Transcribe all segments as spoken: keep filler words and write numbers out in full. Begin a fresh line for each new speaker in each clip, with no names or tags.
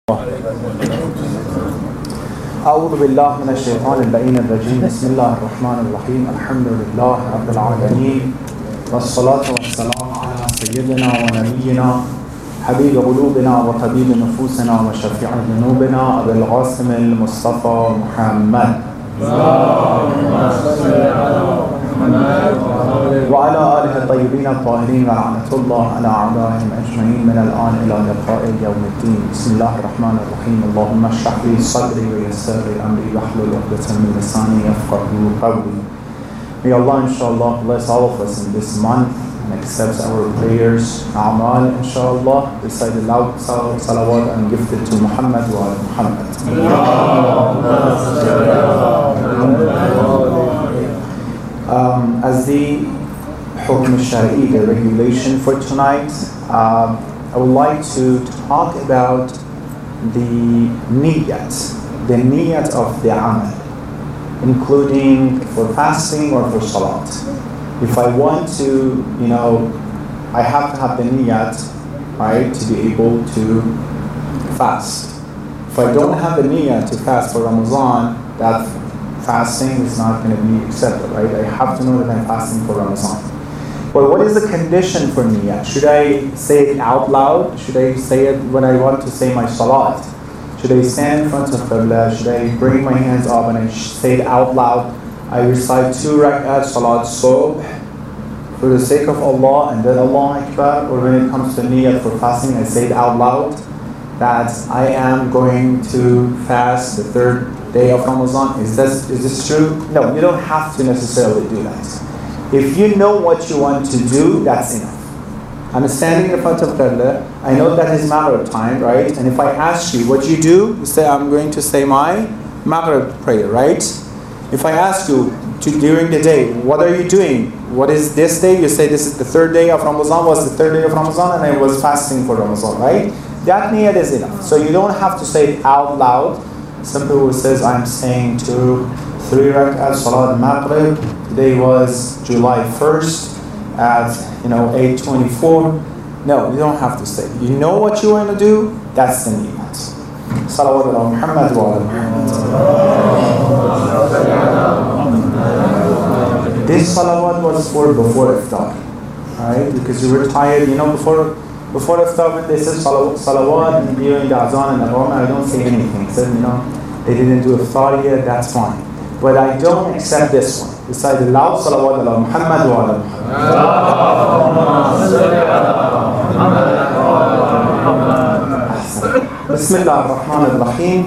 أعوذ بالله من الشيطان اللعين الرجيم بسم الله الرحمن الرحيم الحمد لله رب العالمين والصلاة والسلام على سيدنا ونبينا حبيب قلوبنا وطبيب نفوسنا وشفيع ذنوبنا أبي القاسم المصطفى محمد وعلى آله الطيبين الطاهرين ولعنة الله على أعدائهم أجمعين من الآن إلى لقاء يوم الدين. بسم الله الرحمن الرحيم. اللهم اشرح لي صدري ويسر لي أمري واحلل عقدة من لساني يفقهوا قولي. May Allah inshallah bless all of us in this month and accept our prayers, a'mal inshallah, recite the loud salawat and gift it to Muhammad wa ala Muhammad. Um, as the Hukm al-Shari'i, the regulation for tonight, um, I would like to talk about the niyat, the niyat of the amal, including for fasting or for salat. If I want to, you know, I have to have the niyat, right, to be able to fast. If I don't have the niyat to fast for Ramadan, that fasting is not going to be accepted, right? I have to know that I'm fasting for Ramadan. But what is the condition for niyat? Should I say it out loud? Should I say it when I want to say my salat? Should I stand in front of Qibla? Should I bring my hands up and I say it out loud? I recite two rak'at salat subh for the sake of Allah and then Allah Akbar. Or when it comes to niyat for fasting, I say it out loud that I am going to fast the third day of Ramadan. Is this, is this true? No, you don't have to necessarily do that. If you know what you want to do, that's enough. I'm standing in front of Qibla. I know that is Maghrib time, right? And if I ask you what you do, you say, I'm going to say my Maghrib prayer, right? If I ask you to, during the day, what are you doing? What is this day? You say, this is the third day of Ramadan, was the third day of Ramadan, and I was fasting for Ramadan, right? That niyat is enough. So you don't have to say it out loud. Some people says, I'm saying to three rak'at salat Maghrib. Today was July first at, you know, eight twenty-four. No, you don't have to say. You know what you want to do, that's the niyat. Salawat ala Muhammad wa ala Muhammad. This salawat was for before iftar, right? Because you were tired, you know, before before iftar when they said salawat, salawat during the azan and the Qur'an, I don't say anything. I said, you know, they didn't do iftar yet, that's fine. But I don't accept this one. Recite the loud salawat ala Muhammad wa ala Muhammad. Bismillah ar-Rahman ar-Rahim.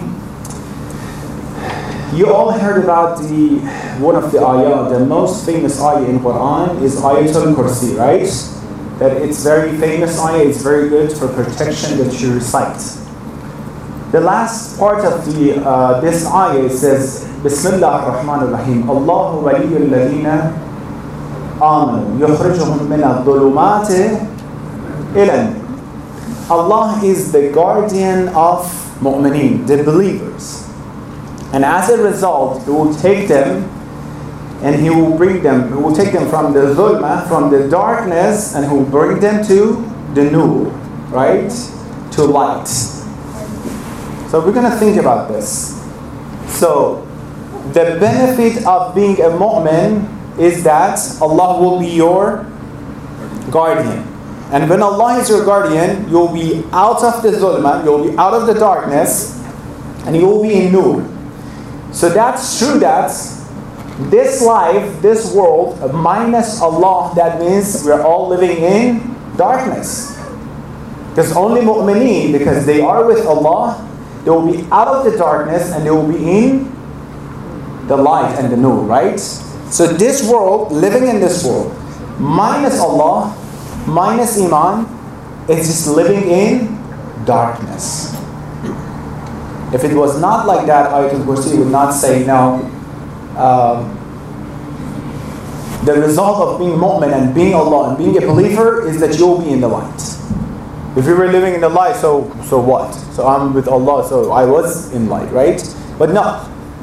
You all heard about the one of the ayah, the most famous ayah in Quran is Ayatul Kursi, right? That it's very famous ayah, it's very good for protection that you recite. The last part of the uh, this ayah says, Bismillah ar-Rahman ar-Rahim. Allahu waliyyul ladhina amanu yukhrijuhum min adh-dhulumati ila. Allah is the guardian of mu'mineen, the believers. And as a result, He will take them and He will bring them, He will take them from the dhulma, from the darkness, and He will bring them to the nur, right? To light. So we're going to think about this. So the benefit of being a mu'min is that Allah will be your guardian. And when Allah is your guardian, you'll be out of the zulma, you'll be out of the darkness, and you will be in nur. So that's true that this life, this world, minus Allah, that means we're all living in darkness. Because only mu'mineen, because they are with Allah, they will be out of the darkness and they will be in the light and the nur, right? So this world, living in this world, minus Allah, minus Iman, is just living in darkness. If it was not like that, Ayatul Kursi would not say, no, um, the result of being mu'min and being Allah and being a believer is that you'll be in the light. If you were living in the light, so so what? So I'm with Allah, so I was in light, right? But no.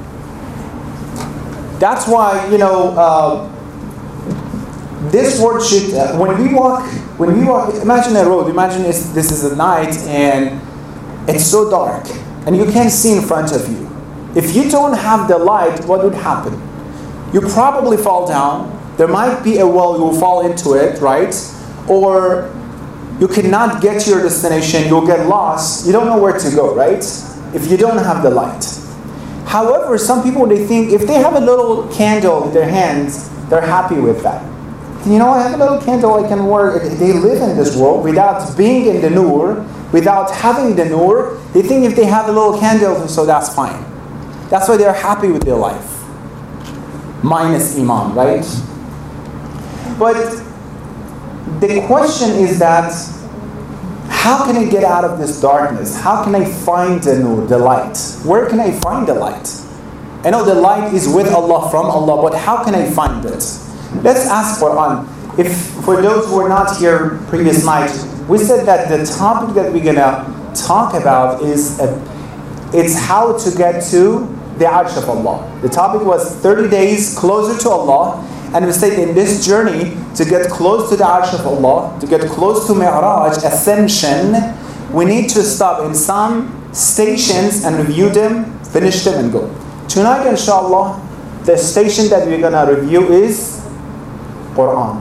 That's why, you know, uh, this word should, uh, when we walk, when we walk, imagine a road, imagine this, this is a night and It's so dark, and you can't see in front of you. If you don't have the light, what would happen? You probably fall down. There might be a well, you will fall into it, right? Or you cannot get to your destination, you'll get lost. You don't know where to go, right? If you don't have the light. However, some people, they think if they have a little candle in their hands, they're happy with that. You know, I have a little candle, I can work. They live in this world without being in the nur, without having the nur. They think if they have a little candle, so that's fine. That's why they're happy with their life. Minus iman, right? But the question is that, how can I get out of this darkness? How can I find the nur, the light? Where can I find the light? I know the light is with Allah, from Allah, but how can I find it? Let's ask Quran. If for those who were not here previous night, we said that the topic that we're gonna talk about is a, it's how to get to the Arsh of Allah. The topic was thirty days closer to Allah. And we said in this journey, to get close to the Arsh of Allah, to get close to Mi'raj, ascension, we need to stop in some stations and review them, finish them and go. Tonight, inshallah, the station that we're going to review is Quran.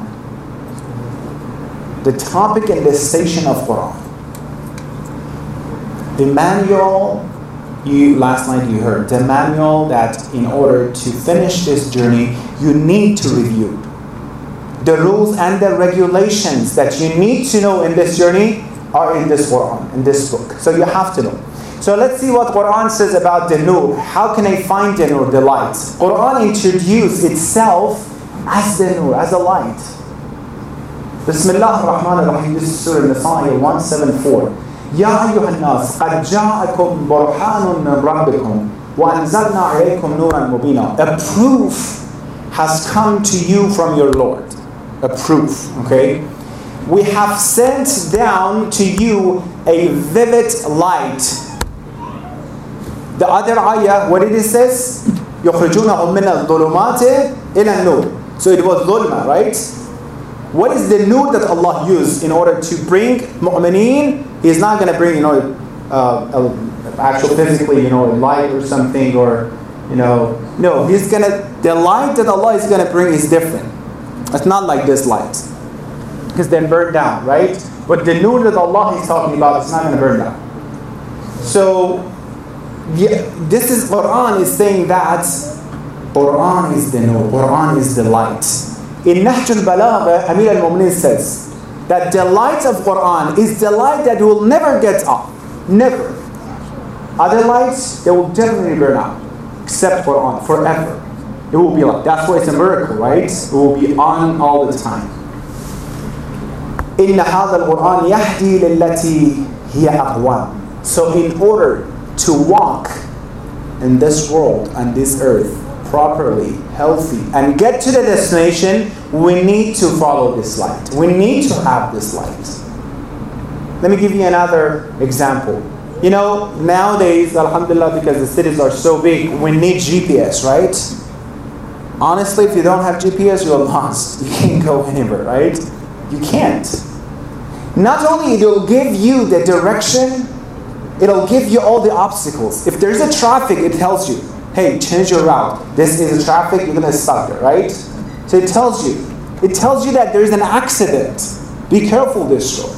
The topic in the station of Quran. The manual, you last night you heard, the manual that in order to finish this journey, you need to review. The rules and the regulations that you need to know in this journey are in this Quran, in this book. So you have to know. So let's see what Quran says about the nur. How can I find the nur, the light? Quran introduced itself as the nur, as a light. Bismillah ar-Rahman ar-Rahim. This is Surah Nisa one seventy-four. Ya ayyuhan nas, qad ja'akum burhanun min rabbikum wa anzalna alaykum nuran mubina. A proof has come to you from your Lord. A proof, okay? We have sent down to you a vivid light. The other ayah, what did it says? يُخْرِجُونَهُمْ مِنَ الظُّلُمَاتِ إِلَى النُّورِ. So it was dhulma, right? What is the nur that Allah used in order to bring mu'mineen? He's not going to bring, you know, uh, a, actual physically, you know, light or something, or, you know, no. He's going to, the light that Allah is going to bring is different. It's not like this light, because then burn down, right? But the nur that Allah is talking about is not going to burn down. So, yeah, this is Quran is saying that Quran is the nur, Quran is the light. In Nahj al-Balagha, Amir al-Mu'minin says that the light of Quran is the light that will never get off. Never. Other lights, they will definitely burn out. Except Quran, forever. It will be like, that's why it's a miracle, right? It will be on all the time. إِنَّ هَذَا الْقُرْآنِ يَهْدِي لِلَّتِي هِيَ أَقْوَامٌ. So in order to walk in this world and this earth properly, healthy, and get to the destination, we need to follow this light. We need to have this light. Let me give you another example. You know, nowadays, alhamdulillah, because the cities are so big, we need G P S, right? Honestly, if you don't have G P S, you're lost. You can't go anywhere, right? You can't. Not only it'll give you the direction, it'll give you all the obstacles. If there's a traffic, it tells you, hey, change your route. This is a traffic, you're gonna stop there, right? So it tells you. It tells you that there's an accident. Be careful this road.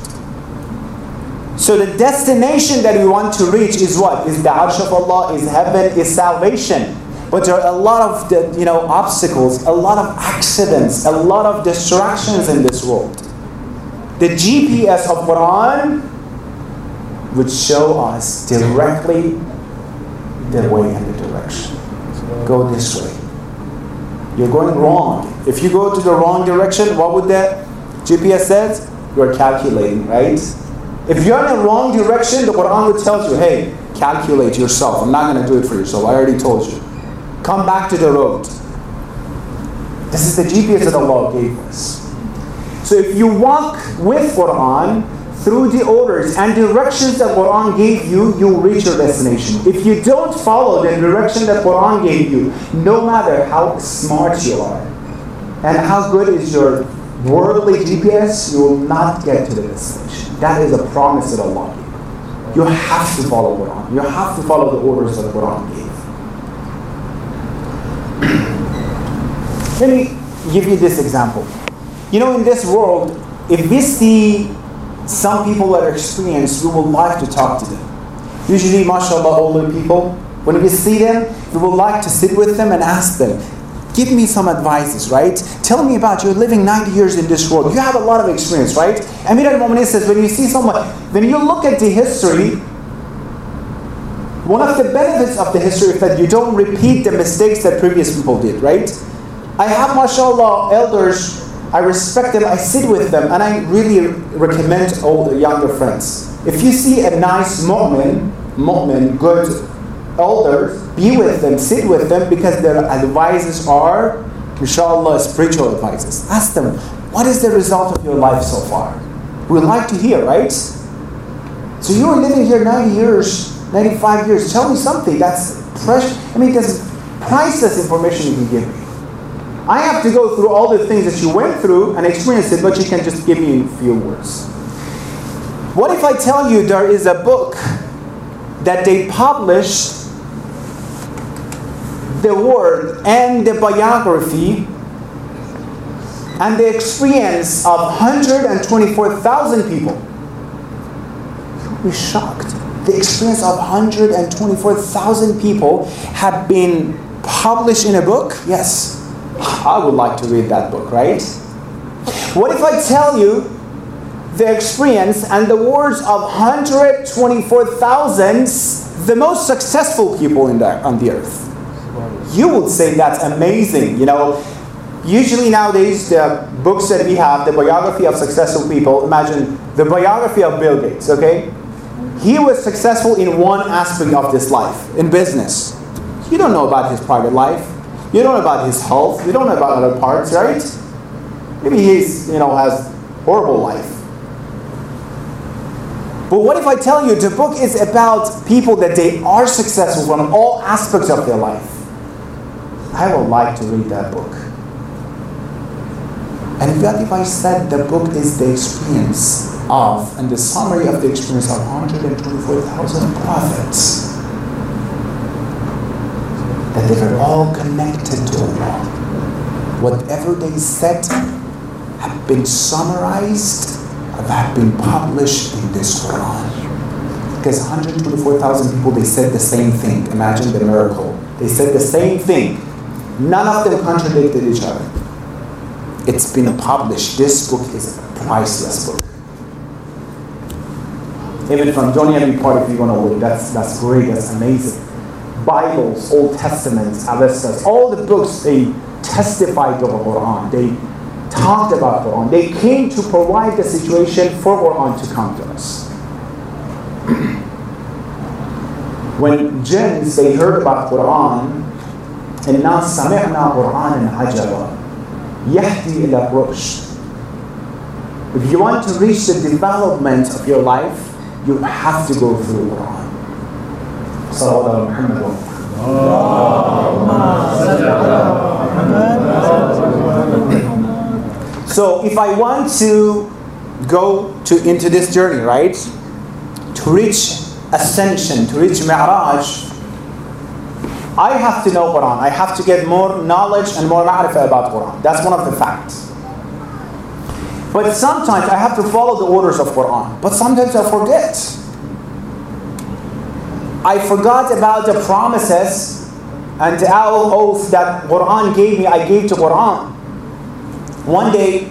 So the destination that we want to reach is what? Is the Arsh of Allah, is heaven, is salvation. But there are a lot of the, you know, obstacles, a lot of accidents, a lot of distractions in this world. The G P S of Quran would show us directly the way and the direction. Go this way. You're going wrong. If you go to the wrong direction, what would that G P S says? You're calculating, right? If you're in the wrong direction, the Quran would tell you, hey, calculate yourself. I'm not going to do it for yourself. I already told you. Come back to the road. This is the G P S that Allah gave us. So if you walk with Quran through the orders and directions that Quran gave you, you'll reach your destination. If you don't follow the direction that Quran gave you, no matter how smart you are and how good is your worldly G P S, you will not get to the destination. That is a promise that Allah gave. You have to follow Quran. You have to follow the orders that Quran gave. Let me give you this example. You know, in this world, if we see some people that are experienced, we would like to talk to them. Usually, mashallah, older people, when we see them, we would like to sit with them and ask them, give me some advices, right? Tell me about, you're living ninety years in this world. You have a lot of experience, right? Amir al-Mu'minin says, when you see someone, when you look at the history, one of the benefits of the history is that you don't repeat the mistakes that previous people did, right? I have, mashallah, elders, I respect them, I sit with them, and I really recommend all the younger friends. If you see a nice mu'min, mu'min, good elders, be with them, sit with them, because their advices are, inshallah, spiritual advices. Ask them, what is the result of your life so far? We'd like to hear, right? So you're living here ninety years, ninety-five years, tell me something that's precious. I mean, that's priceless information you can give me. I have to go through all the things that you went through and experienced it, but you can just give me a few words. What if I tell you there is a book that they published the word and the biography and the experience of one hundred twenty-four thousand people? You'll be shocked. The experience of one hundred twenty-four thousand people have been published in a book? Yes. I would like to read that book, right? What if I tell you the experience and the words of one hundred twenty-four thousand, the most successful people in the, on the earth? You would say that's amazing. You know, usually nowadays the books that we have, the biography of successful people, imagine the biography of Bill Gates, okay? He was successful in one aspect of this life, in business. You don't know about his private life. You don't know about his health. You don't know about other parts, right? Maybe he's, you know, has horrible life. But what if I tell you the book is about people that they are successful from all aspects of their life? I would like to read that book. And what if I said the book is the experience of, and the summary of the experience of one hundred twenty-four thousand prophets, that they were all connected to Allah. Whatever they said have been summarized, have been published in this Quran. Because one hundred twenty-four thousand people, they said the same thing. Imagine the miracle. They said the same thing. None of them contradicted each other. It's been published. This book is a priceless book. Even from Dunya and part, if you want to look, that's that's great, that's amazing. Bibles, Old Testaments, Avestas, all the books, they testified to the Quran. They talked about Quran. They came to provide the situation for Quran to come to us. When jinns, they heard about Quran, إِنَّا سَمِعْنَا قُرْآنًا عَجَبًا يَهْدِي إِلَى الرُّشْدِ. If you want to reach the development of your life, you have to go through Quran. Sallallahu Muhammad wa So if I want to go to into this journey, right, to reach ascension, to reach Mi'raj, I have to know Quran. I have to get more knowledge and more ma'rifah about Quran. That's one of the facts. But sometimes I have to follow the orders of Quran. But sometimes I forget. I forgot about the promises and the oath that Quran gave me, I gave to Quran. One day,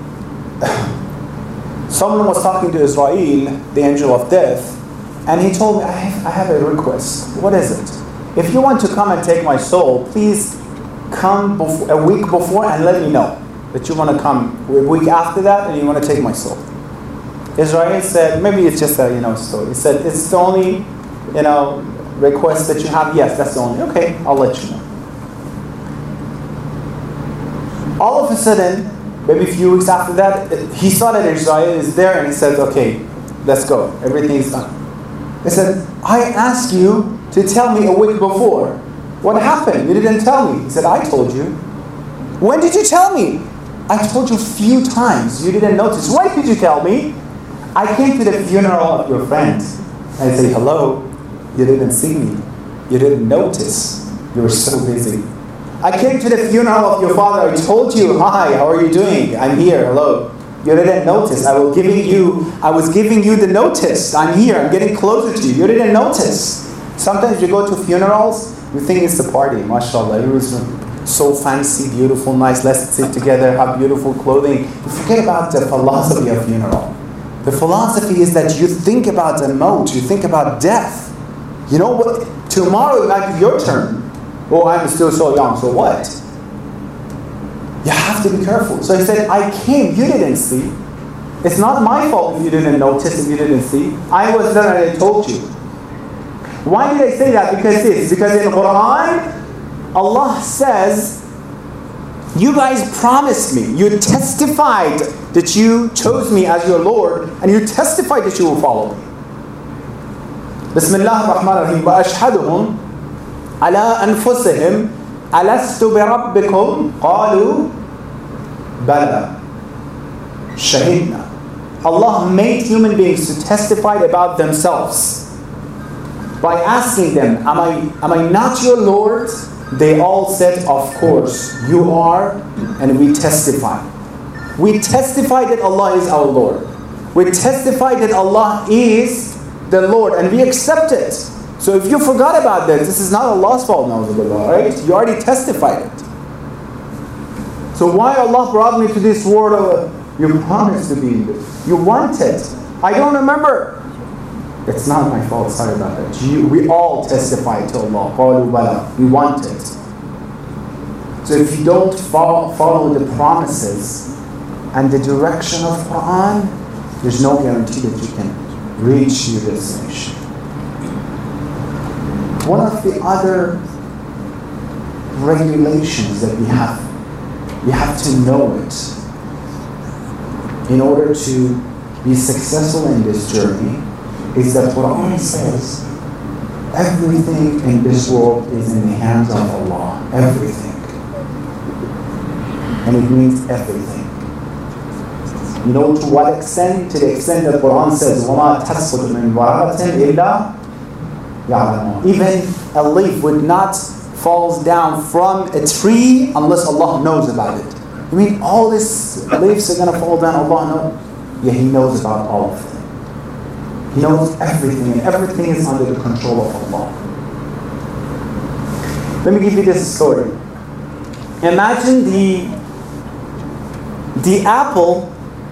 someone was talking to Israel, the angel of death, and he told me, I have, I have a request. What is it? If you want to come and take my soul, please come before, a week before and let me know that you want to come a week after that and you want to take my soul. Israel said, maybe it's just a you know story. He said, it's the only you know request that you have. Yes, that's the only. Okay, I'll let you know. All of a sudden, maybe a few weeks after that, he saw that Israel is there and he said, okay, let's go. Everything's done. He said, I asked you to tell me a week before. What happened? You didn't tell me. He said, I told you. When did you tell me? I told you a few times. You didn't notice. Why did you tell me? I came to the funeral of your friend. I say, hello, you didn't see me. You didn't notice. You were so busy. I came to the funeral of your father. I told you, hi, how are you doing? I'm here, hello. You didn't notice. I was giving you, I was giving you the notice. I'm here, I'm getting closer to you. You didn't notice. Sometimes you go to funerals, you think it's a party, mashallah. It was so fancy, beautiful, nice. Let's sit together, have beautiful clothing. You forget about the philosophy of funeral. The philosophy is that you think about the maut, you think about death. You know what? Tomorrow it might be your turn. Oh, I'm still so young, so what? You have to be careful. So he said, I came, you didn't see. It's not my fault if you didn't notice, if you didn't see. I was there and I told you. Why did I say that? Because this, because in Quran, Allah says, you guys promised me, you testified that you chose me as your Lord, and you testified that you will follow me. Bismillah ar-Rahman ar-Rahim. وَأَشْهَدُهُمْ عَلَىٰ أَنفُسِهِمْ أَلَسْتُ بِرَبِّكُمْ قَالُوا بَلَى شَهِدْنَا. Allah made human beings to testify about themselves by asking them, am I, am I not your Lord? They all said, of course, you are, and we testify. We testify that Allah is our Lord. We testify that Allah is the Lord, and we accept it. So if you forgot about this, this is not Allah's fault, na'udzubillah, right? You already testified it. So why Allah brought me to this world of, you promised to be in this. You want it. I don't remember. It's not my fault, sorry about that. You, we all testify to Allah. قَالُوا بَلَى. We want it. So if you don't follow, follow the promises and the direction of Quran, there's no guarantee that you can reach your destination. One of the other regulations that we have, we have to know it in order to be successful in this journey, is that Quran says everything in this world is in the hands of Allah. Everything. And it means everything. You know to what extent? To the extent that Quran says, وَمَا تَسْقُطُ مِنْ وَرَقَةٍ إِلَّا يَعْلَمُهَا. Even a leaf would not fall down from a tree unless Allah knows about it. You mean all these leaves are going to fall down? Allah knows? Yeah, He knows about all of them. He knows everything, and everything is under the control of Allah. Let me give you this story. Imagine the the apple,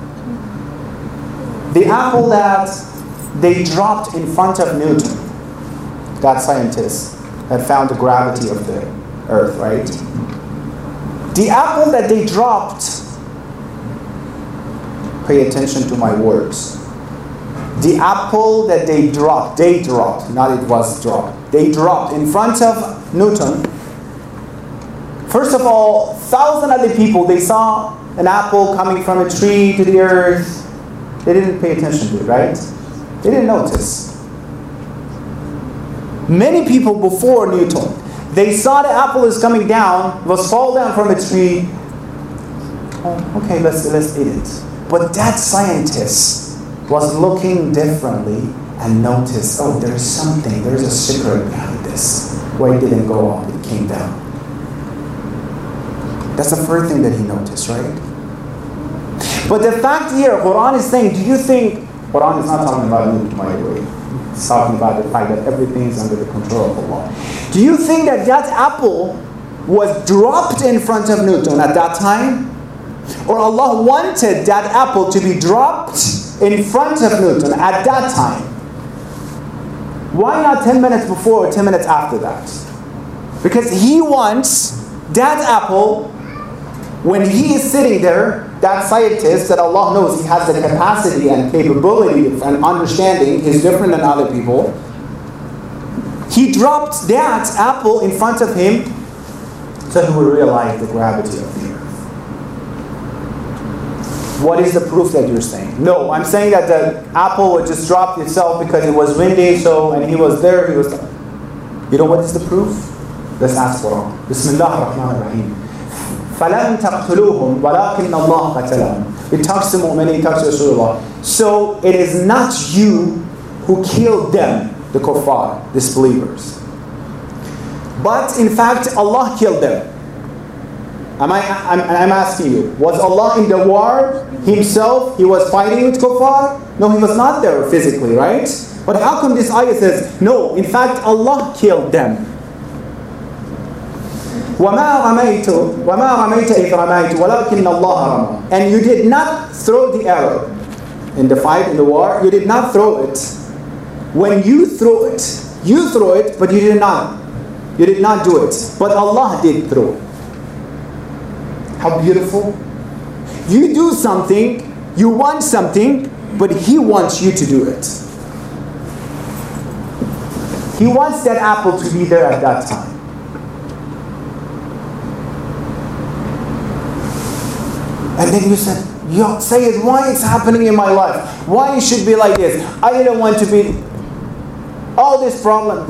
the apple that they dropped in front of Newton, that scientist that found the gravity of the earth, right? The apple that they dropped, pay attention to my words. The apple that they dropped, they dropped, not it was dropped. They dropped in front of Newton. First of all, thousand other people, they saw an apple coming from a tree to the earth. They didn't pay attention to it, right? They didn't notice. Many people before Newton, they saw the apple is coming down, was fall down from a tree. Oh, okay, let's let's eat it. But that scientist was looking differently and noticed, oh, there's something, there's a secret behind this. Why it didn't go up, it came down. That's the first thing that he noticed, right? But the fact here, Quran is saying, do you think, Quran is not talking about Newton, by the way. It's talking about the fact that everything is under the control of Allah. Do you think that that apple was dropped in front of Newton at that time? Or Allah wanted that apple to be dropped in front of Newton at that time? Why not ten minutes before or ten minutes after that? Because He wants that apple, when he is sitting there, that scientist that Allah knows he has the capacity and capability and understanding, is different than other people. He dropped that apple in front of him so he will realize the gravity of the earth. What is the proof that you're saying? No, I'm saying that the apple would just drop itself because it was windy, so, and he was there, he was... You know what is the proof? Let's ask Quran. Bismillah ar-Rahman ar-Rahim. فَلَمْ تَقْتُلُوهُمْ وَلَكِنَّ اللَّهَ قَتَلَهُمْ. It talks to Mu'minin, it talks to Rasulullah. So it is not you who killed them, the kuffar, disbelievers. But in fact, Allah killed them. Am I, I'm, I'm asking you, was Allah in the war himself? He was fighting with kuffar? No, he was not there physically, right? But how come this ayah says, no, in fact, Allah killed them? وَمَا رَمَيْتُ وَمَا رَمَيْتَ إِذْ رَمَيْتُ وَلَكِنَّ اللَّهَ رَمَى. And you did not throw the arrow in the fight, in the war. You did not throw it. When you throw it, you throw it, but you did not. You did not do it. But Allah did throw. How beautiful. You do something, you want something, but He wants you to do it. He wants that apple to be there at that time. And then you said, Yo, say it, why it's happening in my life? Why it should be like this? I didn't want to be all this problem.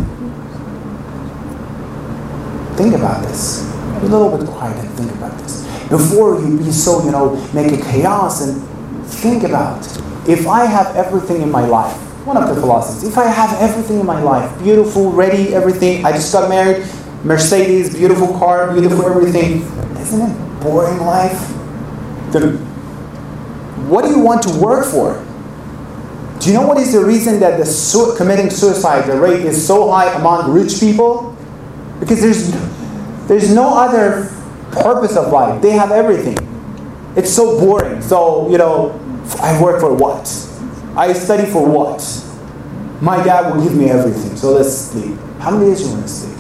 Think about this. Be a little bit quiet and think about this. Before you be so, you know, make a chaos, and think about, if I have everything in my life, one of the philosophies, if I have everything in my life, beautiful, ready, everything, I just got married, Mercedes, beautiful car, beautiful everything, isn't it a boring life? The, what do you want to work for? Do you know what is the reason that the su- committing suicide, the rate is so high among rich people? Because there's there's no other purpose of life. They have everything. It's so boring. So, you know, I work for what? I study for what? My dad will give me everything. So let's sleep. How many days do you want to sleep?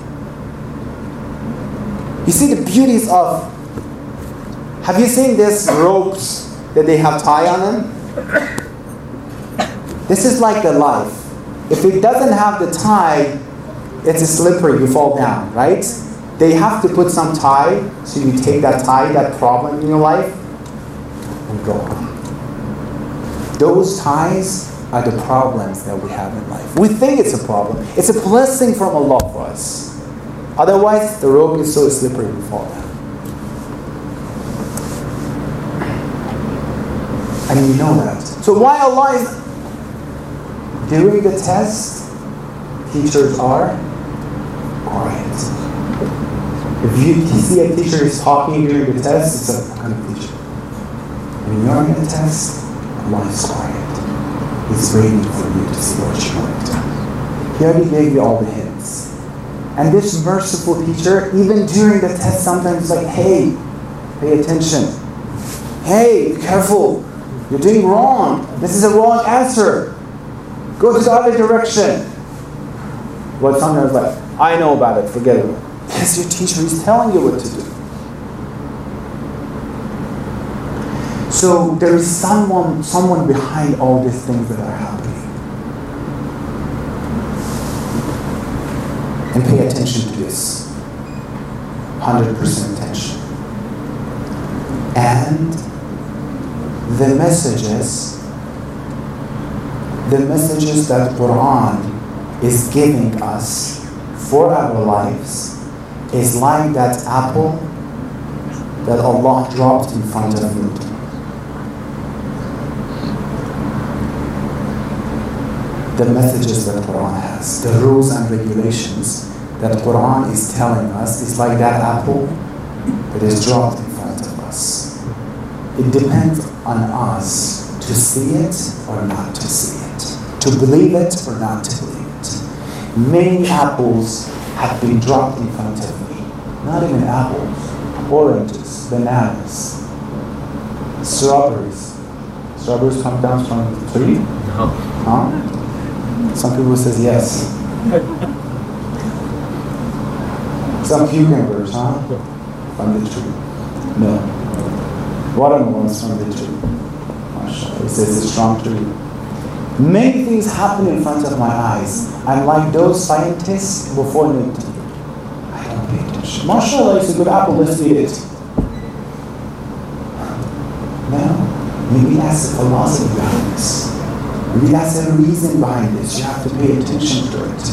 You see the beauties of, have you seen these ropes that they have tie on them? This is like the life. If it doesn't have the tie, it's a slippery, you fall down, right? They have to put some tie, so you take that tie, that problem in your life, and go on. Those ties are the problems that we have in life. We think it's a problem. It's a blessing from Allah for us. Otherwise, the rope is so slippery, we fall down. And you know that. So why Allah is... During the test, teachers are quiet. If you see a teacher is talking during the test, it's a kind of teacher. When you're in a test, Allah is quiet. He's waiting for you to see what you want. He already gave you all the hints. And this merciful teacher, even during the test, sometimes is like, hey, pay attention. Hey, be careful. You're doing wrong. This is a wrong answer. Go to the other direction. But sometimes like, I know about it, forget it. Yes, your teacher is telling you what to do. So there is someone, someone behind all these things that are happening. And pay attention to this. one hundred percent attention. And the messages, the messages that Quran is giving us for our lives is like that apple that Allah dropped in front of you. The messages that Quran has, the rules and regulations that Quran is telling us is like that apple that is dropped in front of us. It depends on us to see it or not to see it, to believe it or not to believe it. Many apples have been dropped in front of me. Not even apples, oranges, bananas, strawberries. Strawberries come down from the tree? No. Huh? Some people says yes. Some cucumbers, huh? From the tree. No. Watermelons from the tree. MashaAllah. It says it's a strong tree. Many things happen in front of my eyes. I'm like those scientists before Newton. I don't pay attention. MashaAllah, it's a good apple, let's eat it. No. Maybe that's the philosophy behind this. Maybe that's the reason behind this. You have to pay attention to it.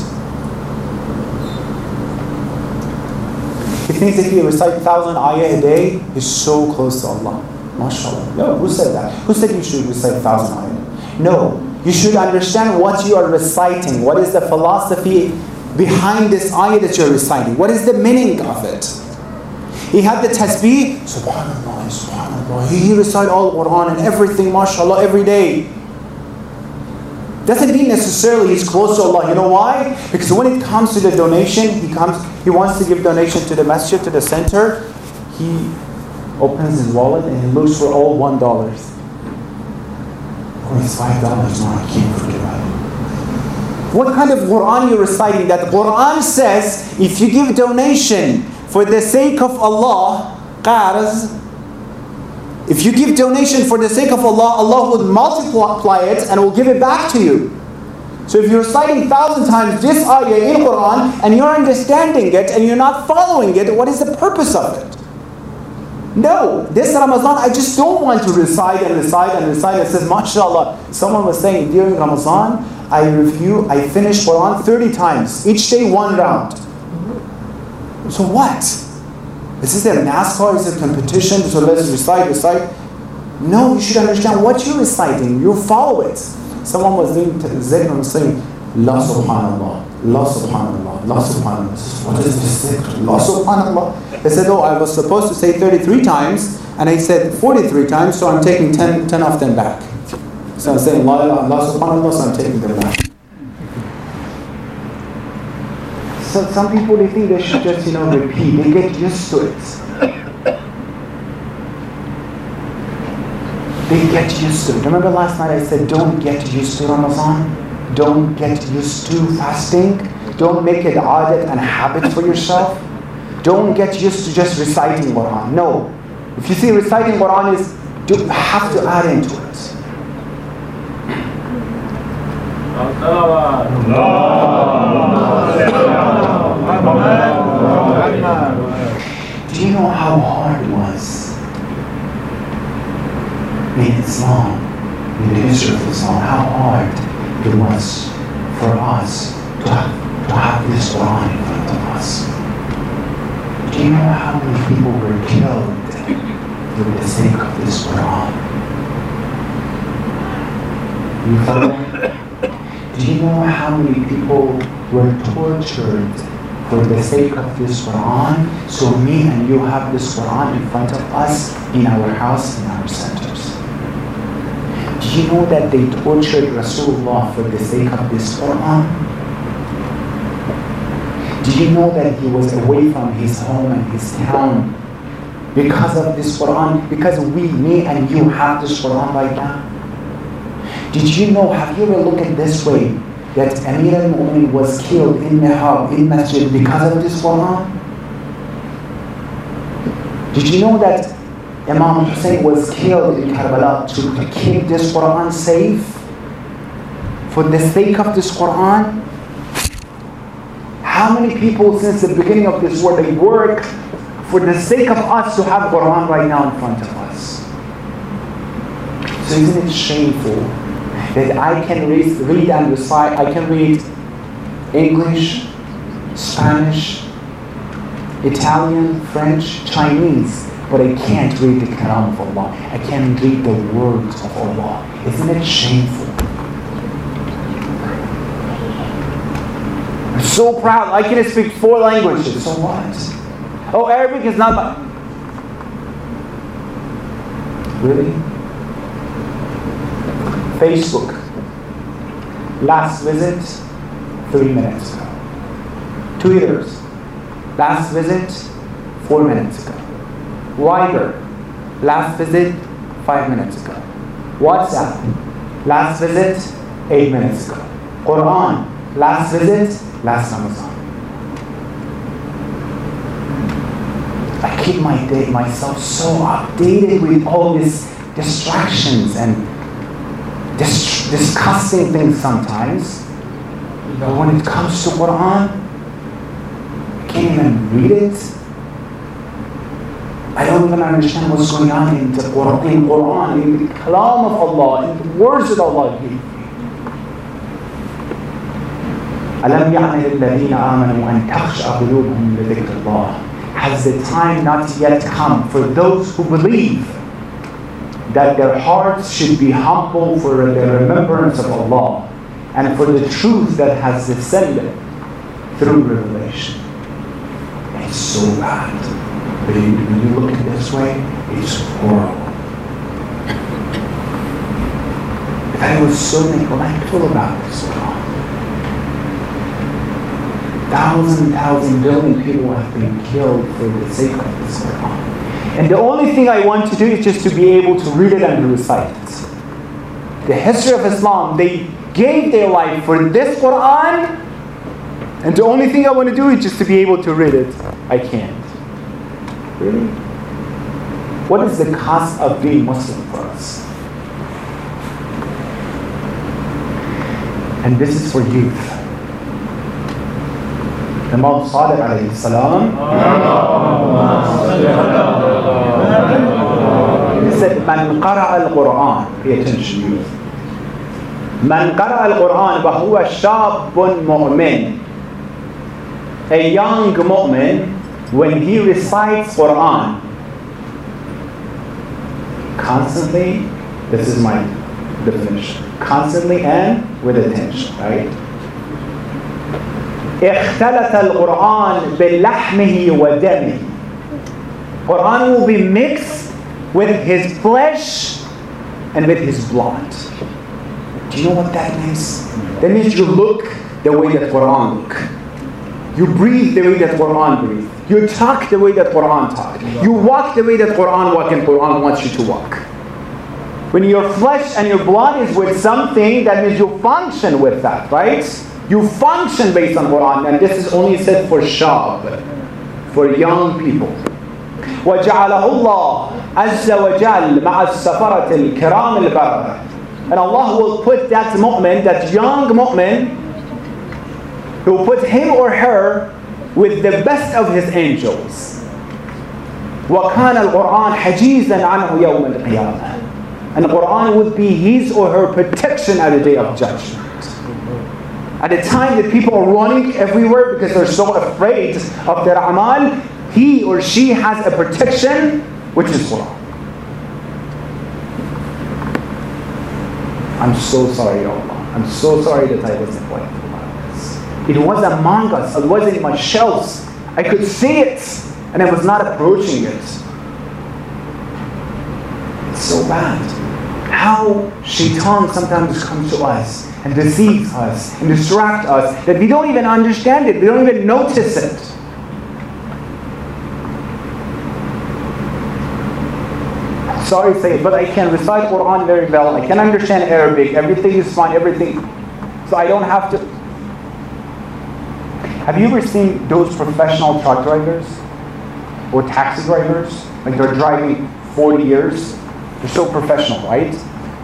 He thinks if you recite one thousand ayah a day, you're so close to Allah. MashaAllah. No, who said that? Who said you should recite one thousand ayah? No. You should understand what you are reciting. What is the philosophy behind this ayah that you're reciting? What is the meaning of it? He had the tasbih, subhanallah, subhanallah. He recited all Quran and everything, mashallah, every day. Doesn't mean necessarily he's close to Allah. You know why? Because when it comes to the donation, he comes, he wants to give donation to the masjid, to the center. He opens his wallet and he looks for all one dollars. Oh, it's five dollars. No, I can't forget about it. What kind of Quran are you reciting? That Quran says, if you give donation for the sake of Allah, qarz, if you give donation for the sake of Allah, Allah will multiply it and will give it back to you. So if you're reciting thousand times this ayah in Quran and you're understanding it and you're not following it, what is the purpose of it? No, this Ramadan I just don't want to recite and recite and recite. It says, mashallah, someone was saying during Ramadan, I review, I finish Quran thirty times, each day one round. So what? Is this a NASCAR? Is it a competition? So let's recite, recite. No, you should understand what you're reciting. You follow it. Someone was doing zikr and was saying, La subhanallah, La subhanallah, La subhanallah. What is this zikr? La subhanallah. They said, oh, I was supposed to say thirty-three times, and I said forty-three times, so I'm taking ten, ten of them back. So I'm saying, La, la, la subhanallah, so I'm taking them back. So some people, they think they should just, you know, repeat. They get used to it. They get used to it. Remember last night I said, don't get used to Ramadan. Don't get used to fasting. Don't make it adat and habit for yourself. Don't get used to just reciting Quran. No. If you see reciting Quran is, you have to add into it. Do you know how hard it was in Islam, in the history of Islam, how hard it was for us to have, to have this Quran in front of us? Do you know how many people were killed for the sake of this Quran? You follow? Do you know how many people were tortured for the sake of this Quran? So me and you have this Quran in front of us, in our house, in our centers. Do you know that they tortured Rasulullah for the sake of this Quran? Do you know that he was away from his home and his town because of this Quran? Because we, me and you have this Quran right now. Did you know, have you ever looked at this way, that Amir al-Mu'min was killed in Mihab, in Masjid, because of this Quran? Did you know that Imam Hussein was killed in Karbala to keep this Quran safe? For the sake of this Quran? How many people since the beginning of this world, they work for the sake of us to have Quran right now in front of us? So isn't it shameful that I can read, read and recite, I can read English, Spanish, Italian, French, Chinese, but I can't read the Kalam of Allah. I can't read the words of Allah. Isn't it shameful? I'm so proud. I can speak four languages. So what? Oh, Arabic is not my... Really? Facebook. Last visit, three minutes ago. Twitters. Last visit, four minutes ago. Viber. Last visit, five minutes ago. WhatsApp. Last visit, eight minutes ago. Quran. Last visit, last Ramadan. I keep my day, myself so updated with all these distractions and dis- disgusting things sometimes. But when it comes to Quran, I can't even read it. I don't even understand what's going on in the Quran, in, Quran, in the Kalam of Allah, in the words that Allah gave me. أَلَمْ يَعْنِ لِلَّذِينَ آمَنُوا أَن تَخْشَعَ قُلُوبُهُمْ لِذِكْرِ اللَّهِ. Has the time not yet come for those who believe that their hearts should be humble for the remembrance of Allah and for the truth that has descended through revelation. It's so bad. But when you look at it this way, it's horrible. I was so neglectful about this Quran. Thousand, thousand, billion people have been killed for the sake of this Quran. And the only thing I want to do is just to be able to read it and recite it. The history of Islam, they gave their life for this Quran, and the only thing I want to do is just to be able to read it. I can't. Really? What is the cost of being Muslim for us? And this is for youth. Imam Sadiq alayhi salam, he said, Man qara'a al-Quran. Pay attention, youth. Man qara'a al-Quran wa huwa shabun mu'min. A young mu'min, when he recites Quran, constantly, this is my definition, constantly and with attention, right? اختلط القرآن بلحمه ودمه. Quran will be mixed with his flesh and with his blood. Do you know what that means? That means you look the way that Quran look. You breathe the way that Quran breathe. You talk the way that Quran talk. You walk the way that Quran walk and Quran wants you to walk. When your flesh and your blood is with something, that means you function with that, right? You function based on Quran, and this is only said for shab, for young people. وَجَعَلَهُ اللَّهُ عَزَّ وَجَلَّ مَعَ السَّفَرَةِ الْكِرَامِ الْبَرَرَةِ. And Allah will put that mu'min, that young mu'min, He will put him or her with the best of His angels. وَكَانَ الْقُرْآنُ حَجِيزًا عَنْهُ يَوْمَ الْقِيَامَةِ. And the Quran would be his or her protection at the day of judgment. At a time that people are running everywhere because they're so afraid of their amal, he or she has a protection, which is Quran. I'm so sorry, Allah. I'm so sorry that I wasn't playful about this. It was among us. It wasn't in my shelves. I could see it, and I was not approaching it. It's so bad. How shaitan sometimes comes to us and deceives us and distracts us that we don't even understand it. We don't even notice it. Sorry to say it, but I can recite Quran very well. I can understand Arabic. Everything is fine. Everything. So I don't have to. Have you ever seen those professional truck drivers or taxi drivers? Like they're driving forty years. They're so professional, right?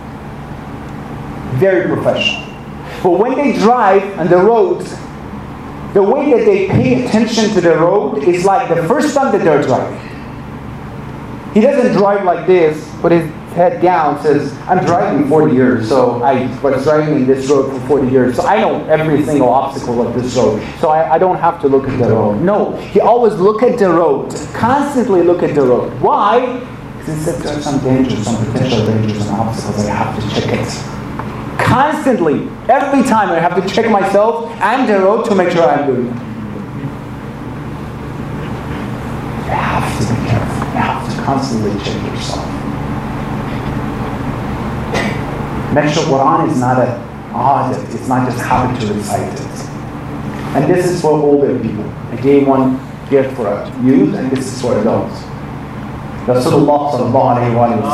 Very professional. But when they drive on the roads, the way that they pay attention to the road is like the first time that they're driving. He doesn't drive like this, put his head down, says, I'm driving forty years, so I was driving in this road for forty years, so I know every single obstacle of this road, so I, I don't have to look at the road. No, he always look at the road, constantly look at the road. Why? Because he said there's some dangers, some potential dangers and obstacles, I have to check it. Constantly, every time I have to check myself and the road to make sure I'm doing it. You have to be careful. You have to constantly check yourself. Make sure Quran is not an adat. It's not just habit to recite it. And this is for older people. I gave one gift for youth, and this is for adults. Rasulullah sallallahu alayhi wa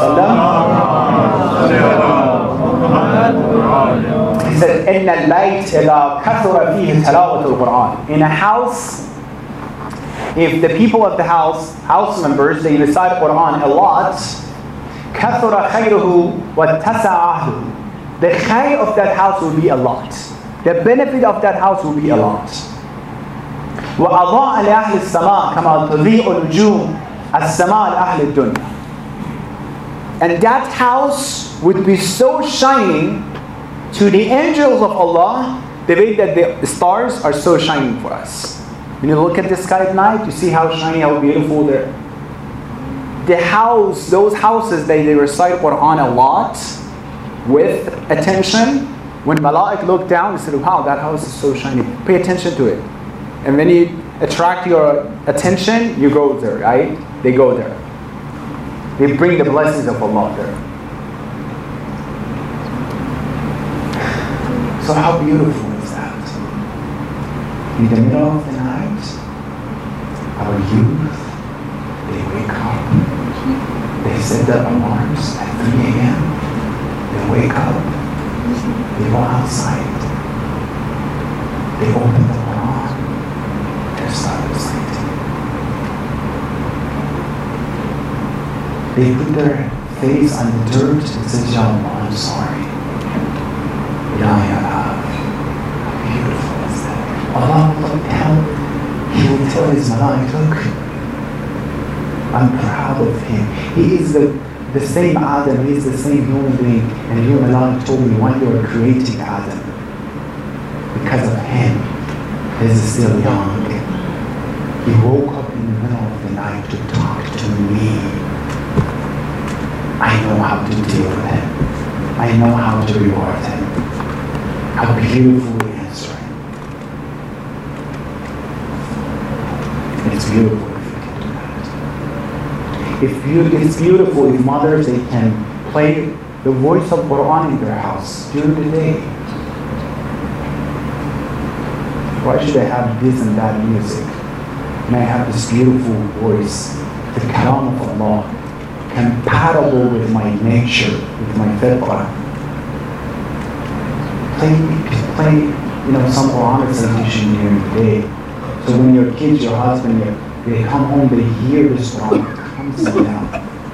sallam, he said, إِنَّ الْبَيْتِ إِذَا كَثُرَ فِيهِ تِلَاوَةُ الْقُرْآنِ. In a house, if the people of the house, house members, they recite Quran a lot, كَثُرَ خَيْرُهُ وَاتَّسَعَ عَهْدُهُ. The khayr of that house will be a lot. The benefit of that house will be a lot. وَأَضَاءَ لِأَهْلِ السَّمَاءِ كَمَا تُضِيءُ نُجُومُ السَّمَاءِ لِأَهْلِ الدُّنْيَا. And that house would be so shining to the angels of Allah, the way that the stars are so shining for us. When you look at the sky at night, you see how shiny, how beautiful they're. the house, those houses, they, they recite Quran a lot with attention. When Malaik look down, they say, wow, that house is so shiny. Pay attention to it. And when you attract your attention, you go there, right? They go there. They bring the blessings of Allah there. So how beautiful is that? In the middle of the night, our youth, they wake up. They set their alarms at three a.m. They wake up. They go outside. They open the Quran. They start reciting. They put their face on the dirt and say, Ya Allah, I'm sorry. Ya Allah. How beautiful is that? Allah will tell, He will tell His Malaik, look, I'm proud of him. He is the, the same Adam, he is the same human being. And you, Malaik, told me when you were creating Adam, because of him, he is still young. He woke up in the middle of the night to talk to me. I know how to deal with him. I know how to reward him. How beautifully answering. It's beautiful. If you, it's beautiful if mothers, they can play the voice of Quran in their house during the day. Why should I have this and that music? And I have this beautiful voice, the kalam of Allah, compatible with my nature, with my fitrah. Play, play, you know, some Quranic recitation during the day. So when your kids, your husband, they come home, they hear this Quran. Sit down.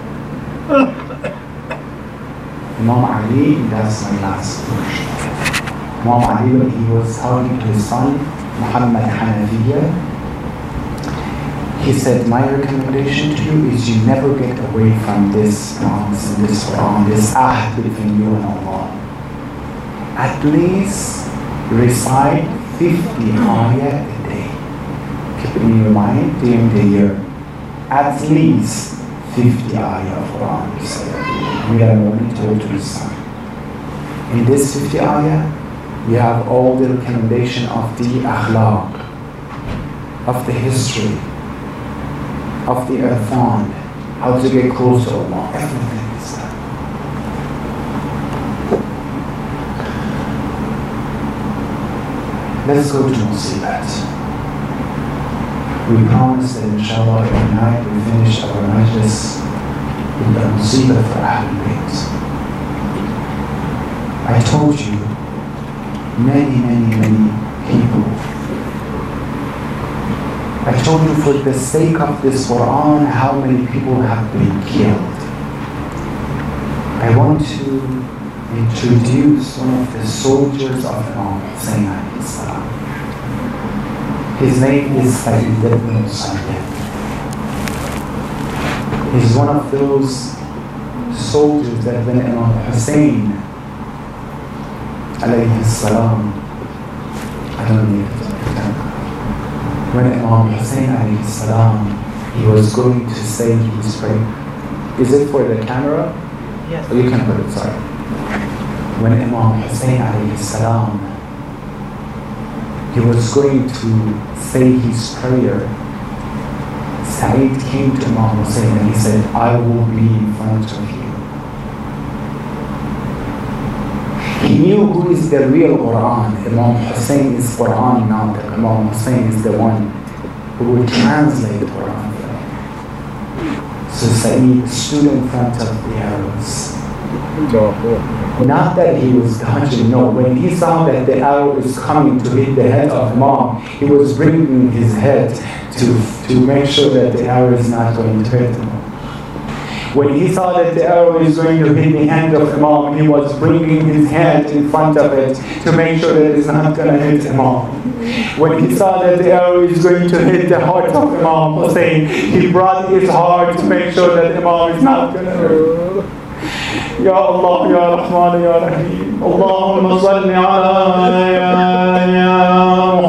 Imam Ali, that's my last version. Imam Ali, when he was talking to his son, Muhammad Hanafiya, he said, my recommendation to you is you never get away from this promise and this Quran, this ahd between you and Allah. At least recite fifty ayah a day. Keep it in your mind during the year. At least fifty ayah of Quran. We are only told to recite. In this fifty ayah, we have all the recommendation of the akhlaq, of the history, of the irfan, how to get close to Allah. Everything is there. Let's go to Musibat. We promised that inshallah every night we finish our majlis with the Musibat for Ahlul Bayt. I told you, many, many, many people. I told you for the sake of this Quran, how many people have been killed. I want to introduce one of the soldiers of Imam Hussein alayhi salam. His name is Sayyid ibn Musayyib. He's one of those soldiers that when Imam Hussein alayhi salam, I don't need it. When Imam Hussein alayhi salam, he was going to say his prayer. Is it for the camera?
Yes.
Oh, you can put it, sorry. When Imam Hussein alayhi salam, he was going to say his prayer, Sa'id came to Imam Hussein and he said, I will be in front of you. He knew who is the real Quran. Imam Hussein is Quran now. Imam Hussein is the one who will translate Quran. So Sa'id stood in front of the arrows. Not that he was dodging, no. When he saw that the arrow is coming to hit the head of Imam, he was bringing his head to, to make sure that the arrow is not going to hit him. When he saw that the arrow is going to hit the hand of Imam, he was bringing his hand in front of it to make sure that it's not going to hit Imam. When he saw that the arrow is going to hit the heart of Imam Hussein, he brought his heart to make sure that Imam is not going to hurt. Ya Allah, Ya Rahman, Ya Rahim. Allahumma salli ala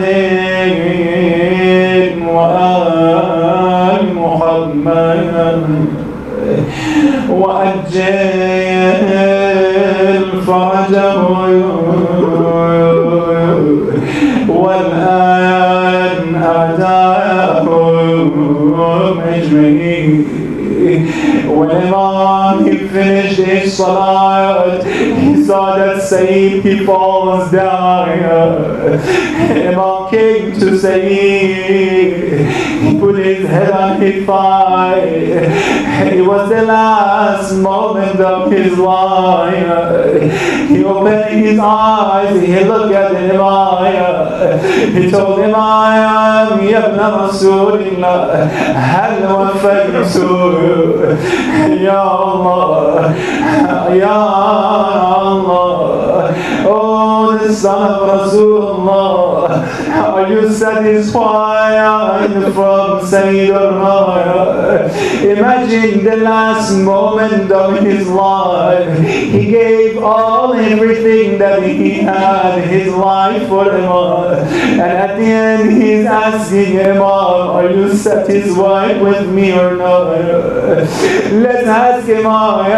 Muhammadin wa ali Muhammad. والآن أعداءهم أجمعين. When Imam he finished his salat, he saw that Sayyid he falls down. Imam came to Sayyid, he put his head on his thigh. It was the last moment of his life. He opened his eyes, he looked at Imam. He told Imam, Ya ibn Rasulillah, hal wafaytu. Ya Allah, Ya Allah, oh the son of Rasulullah, are you satisfied from Sayyid al-Raya? Imagine the last moment of his life. He gave all, everything that he had, his life for Imam. And at the end he's asking Imam, are you satisfied with me or not? Let's ask him,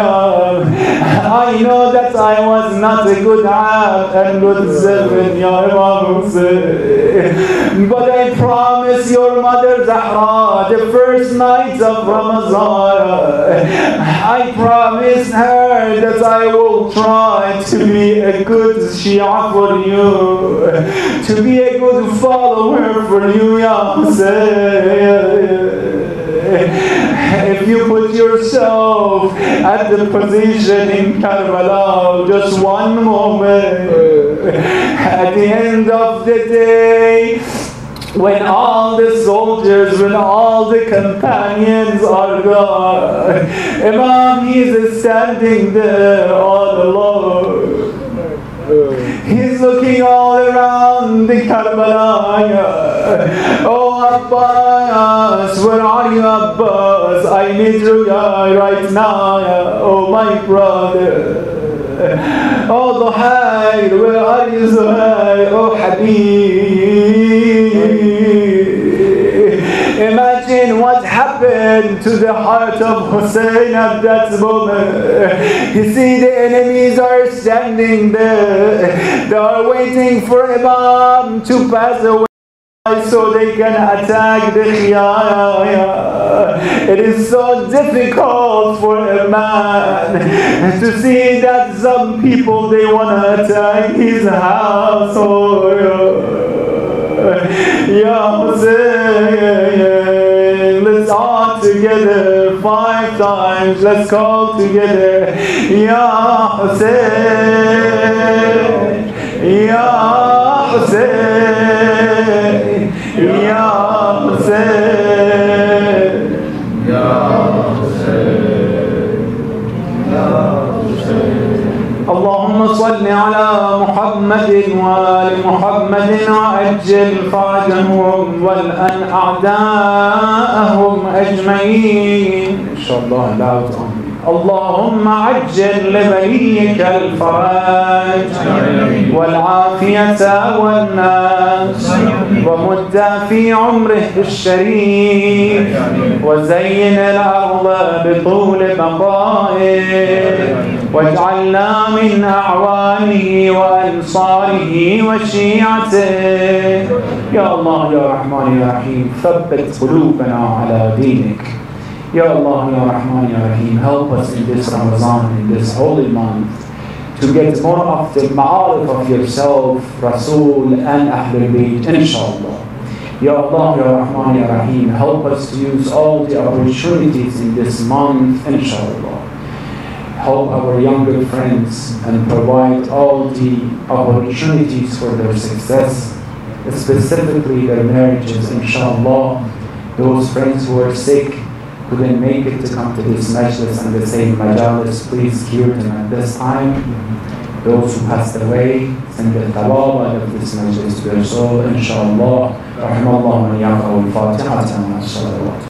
I know that I was not a good abd and good servant, Ya Imam Hussein, but I promise your mother Zahra, the first night of Ramadan, I promise her that I will try to be a good Shia for you, to be a good follower for you, Ya Hussein. If you put yourself at the position in Karbala, just one moment, at the end of the day, when all the soldiers, when all the companions are gone, Imam, he's standing there all alone. He's looking all around the Karbala. Oh Abbas, where are you, Abbas? I need you right now. Oh my brother. Oh Zuhair, where are you, Zuhair? Oh Habib. Imagine what happened to the heart of Hussein at that moment. You see, the enemies are standing there. They are waiting for Imam to pass away so they can attack the Khiyaya. It is so difficult for a man to see that some people, they want to attack his household. Ya Hussein, let's all together five times, let's call together. Ya Hussein, Ya Hussein, Ya Hussein, Ya Hussein, Ya Hussein. اللهم صل على محمد وآل محمد وعجل فرجهم والأن أعداءهم أجمعين. إن شاء الله لا تؤمن. اللهم عجل لوليك الفرج والعافية والناس ومد في عمره الشريف وزين الأرض بطول بقائه واجعلنا من أعوانه وأنصاره وشيعته. يا الله يا رحمن يا رحيم ثبت قلوبنا على دينك. Ya Allah, Ya Rahman, Ya Rahim, help us in this Ramadan, in this holy month, to get more of the ma'arif of yourself, Rasul and Ahlul Bayt, inshallah. Ya Allah, Ya Rahman, Ya Rahim, help us to use all the opportunities in this month, inshallah. Help our younger friends and provide all the opportunities for their success, specifically their marriages, inshallah. Those friends who are sick, couldn't make it to come to this majlis and the same majalis, please cure them at this time. Those who passed away, send the tawaba of this majlis to their soul, inshallah. Rahim Allah man yaqaw al-Fatiha.